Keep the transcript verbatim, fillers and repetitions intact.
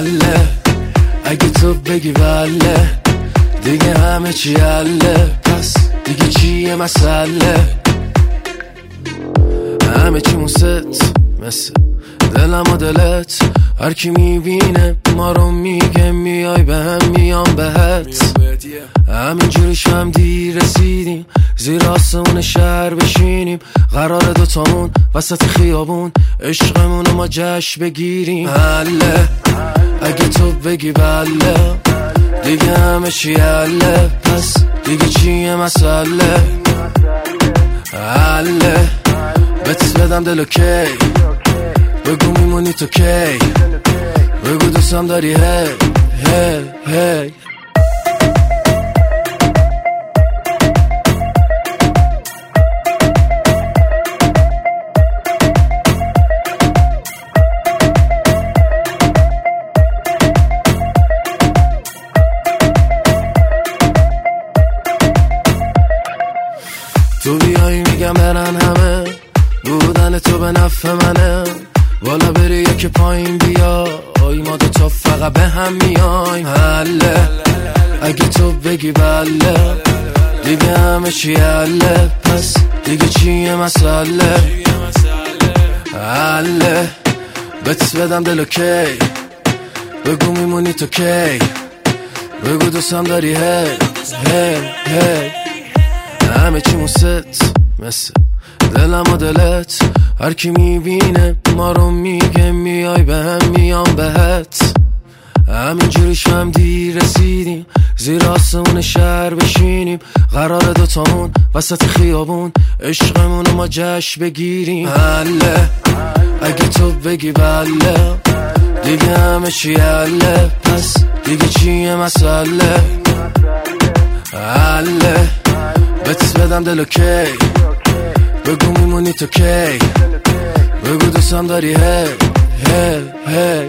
حله اگه تو بگی بله دیگه همه چی حله، پس دیگه چیه مسئله؟ همه چی موست مثل دلم و دلت، هر کی میبینه ما رو میگه میای به هم میام بهت. همینجوری شم دیر رسیدیم زیر آسمون شهر بشینیم، قرار دوتامون وسط خیابون عشقمونو ما جشن بگیریم. حله اگه تو بگی بله دیگه همه چی حله، پس دیگه چیه مسئله؟ حله بهت بدم دلو کی بگو میمونی تو کی، بگو دوستم داری هی هی هی. تو بیایی میگم برن همه، بودن تو به نفع منه، والا بری یکی پایین بیا آی ما دوتا فقط به هم میایم. حله اگه تو بگی بله دیگه همه چی حله، پس دیگه چیه مسئله؟ حله بهت بدم دلو کی بگو میمونی تو کی، بگو دوستم داری هی هی هی. همه چی موست مثل دلم و دلت، هر کی میبینه ما رو میگه میای به هم میام بهت. همینجوری شم دیر رسیدیم زیر آسمون شهر بشینیم، قرار دوتامون وسط خیابون عشقمونو ما جشن بگیریم. حله اگه تو بگی بله دیگه همه چی حله، پس دیگه چیه مسئله؟ حله بهت بدم دلو کی بگو میمونی تو کی، بگو دوستم داری هی هی هی.